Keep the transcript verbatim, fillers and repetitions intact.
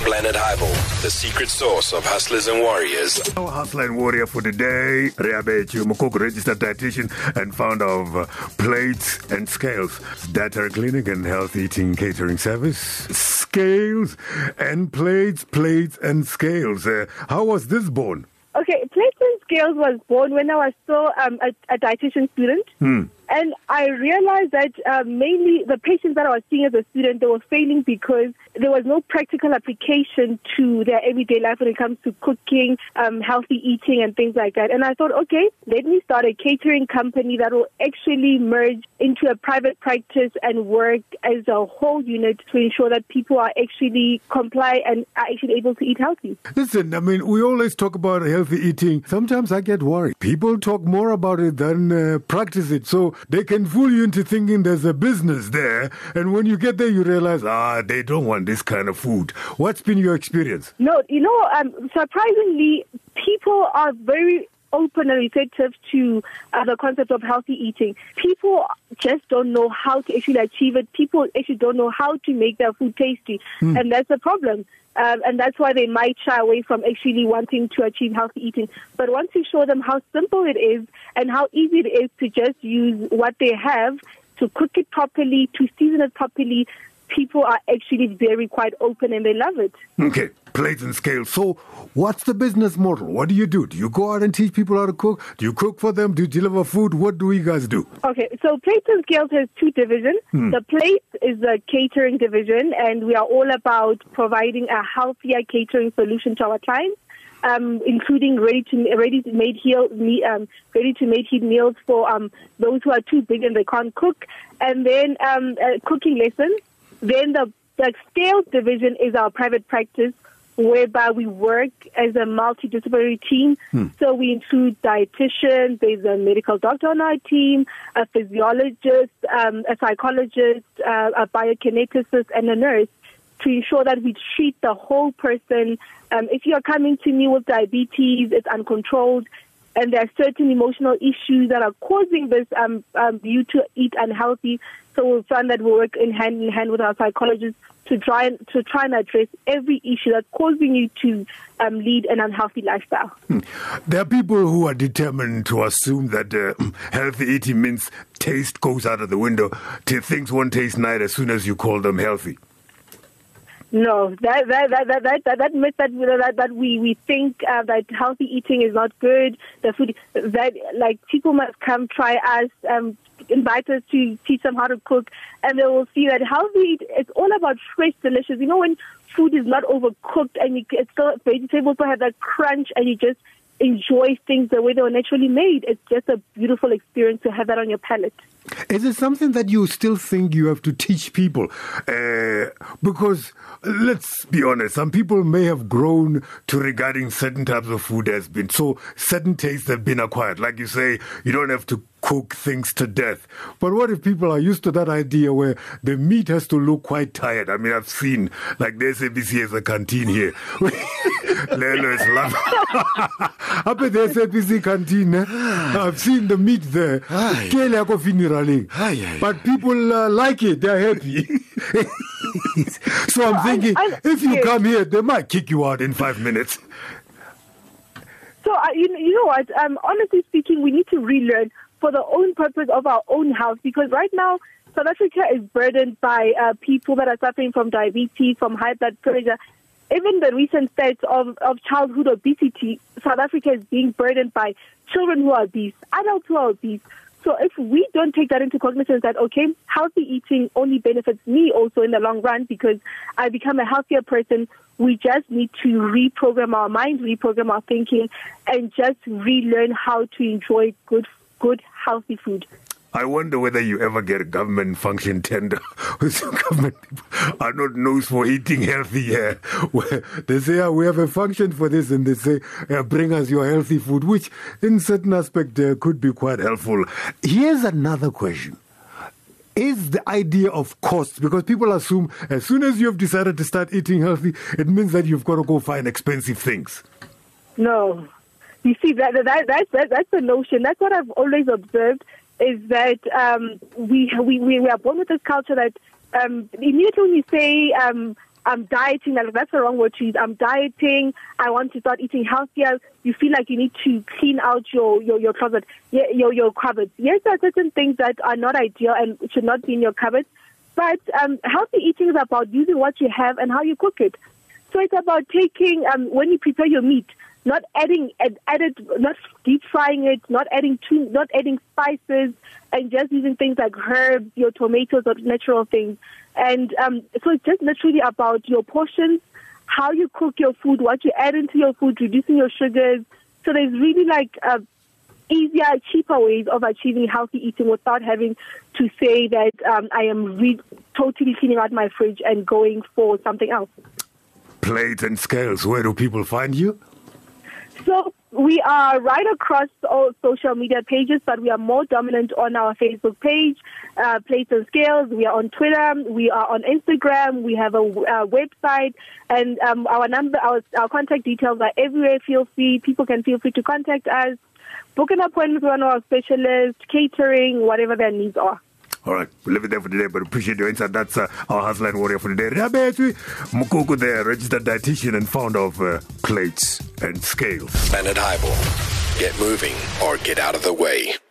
Planet Highball, the secret source of hustlers and warriors. Our hustler and warrior for the day, Reabetu Mokoko, registered dietitian and founder of uh, Plates and Scales, Dietary Clinic and Health Eating Catering Service. Scales and Plates, Plates and Scales. Uh, how was this born? Okay, Plates and Scales was born when I was still um, a, a dietitian student. Hmm. And I realized that uh, mainly the patients that I was seeing as a student, they were failing because there was no practical application to their everyday life when it comes to cooking, um, healthy eating and things like that. And I thought, okay, let me start a catering company that will actually merge into a private practice and work as a whole unit to ensure that people are actually comply and are actually able to eat healthy. Listen, I mean, we always talk about healthy eating. Sometimes I get worried. People talk more about it than uh, practice it. So they can fool you into thinking there's a business there. And when you get there, you realize, ah, they don't want this kind of food. What's been your experience? No, you know, um, surprisingly, people are very open and receptive to uh, the concept of healthy eating. People just don't know how to actually achieve it. People actually don't know how to make their food tasty. Mm. And that's the problem. Um, and that's why they might shy away from actually wanting to achieve healthy eating. But once you show them how simple it is and how easy it is to just use what they have, to cook it properly, to season it properly, people are actually very quite open and they love it. Okay, Plates and Scales. So what's the business model? What do you do? Do you go out and teach people how to cook? Do you cook for them? Do you deliver food? What do you guys do? Okay, so Plates and Scales has two divisions. Hmm. The Plates is the catering division, and we are all about providing a healthier catering solution to our clients. Um, including ready to ready to made heal, um, ready to made heat meals for um, those who are too big and they can't cook, and then um, uh, cooking lessons. Then the, the Scales division is our private practice, whereby we work as a multidisciplinary team. Hmm. So we include dietitians, there's a medical doctor on our team, a physiologist, um, a psychologist, uh, a biokineticist, and a nurse, to ensure that we treat the whole person. Um, if you are coming to me with diabetes, it's uncontrolled, and there are certain emotional issues that are causing this um, um, you to eat unhealthy. So we've found that we work in hand in hand with our psychologists to try and to try and address every issue that's causing you to um, lead an unhealthy lifestyle. Hmm. There are people who are determined to assume that uh, healthy eating means taste goes out of the window. Things won't taste nice as soon as you call them healthy. No, that that that that that that, that myth that that, that we we think uh, that healthy eating is not good. The food that like people must come try us, um, invite us to teach them how to cook, and they will see that healthy. It's all about fresh, delicious. You know, when food is not overcooked and you, it's still vegetables to have that crunch, and you just enjoy things the way they were naturally made. It's just a beautiful experience to have that on your palate. Is it something that you still think you have to teach people? Uh, because, let's be honest, some people may have grown to regarding certain types of food as been, so certain tastes have been acquired. Like you say, you don't have to cook things to death. But what if people are used to that idea where the meat has to look quite tired? I mean, I've seen, like, the S A B C has a canteen here. Lelo is laughing. Up at the S A B C canteen, eh? I've seen the meat there. But people uh, like it. They're happy. So I'm thinking, I, I, if you yes. come here, they might kick you out in five minutes. So, uh, you, you know what? Um, honestly speaking, we need to relearn for the own purpose of our own health, because right now, South Africa is burdened by uh, people that are suffering from diabetes, from high blood pressure. Even the recent stats of, of childhood obesity, South Africa is being burdened by children who are obese, adults who are obese. So if we don't take that into cognizance that, okay, healthy eating only benefits me also in the long run because I become a healthier person, we just need to reprogram our minds, reprogram our thinking, and just relearn how to enjoy good, good, healthy food. I wonder whether you ever get a government function tender. Government people are not known for eating healthy here. Where they say, oh, we have a function for this, and they say, uh, bring us your healthy food, which in certain aspect uh, could be quite helpful. Here's another question. Is the idea of cost, because people assume as soon as you've decided to start eating healthy, it means that you've got to go find expensive things. No. You see, that, that, that, that that's the notion. That's what I've always observed. Is that um, we, we we are born with this culture that um, immediately when you say um, I'm dieting. Like, that's the wrong word to use. I'm dieting. I want to start eating healthier. You feel like you need to clean out your, your, your closet, your, your cupboard. Yes, there are certain things that are not ideal and should not be in your cupboard. But um, healthy eating is about using what you have and how you cook it. So it's about taking, um, when you prepare your meat, not adding, add, added, not deep frying it, not adding too, not adding spices, and just using things like herbs, your tomatoes, or natural things. And um, so it's just literally about your portions, how you cook your food, what you add into your food, reducing your sugars. So there's really like uh, easier, cheaper ways of achieving healthy eating without having to say that um, I am re- totally cleaning out my fridge and going for something else. Plates and Scales, where do people find you? So we are right across all social media pages, but we are more dominant on our Facebook page, uh, Plates and Scales. We are on Twitter. We are on Instagram. We have a uh, website, and um, our number, our, our contact details are everywhere. Feel free. People can feel free to contact us, book an appointment with one of our specialists, catering, whatever their needs are. All right, we'll leave it there for today, but appreciate your insight. That's uh, our Hustler and Warrior for today. Rabethu Mukoko, the registered dietitian and founder of uh, Plates and Scales. Bennett Hybel. Get moving or get out of the way.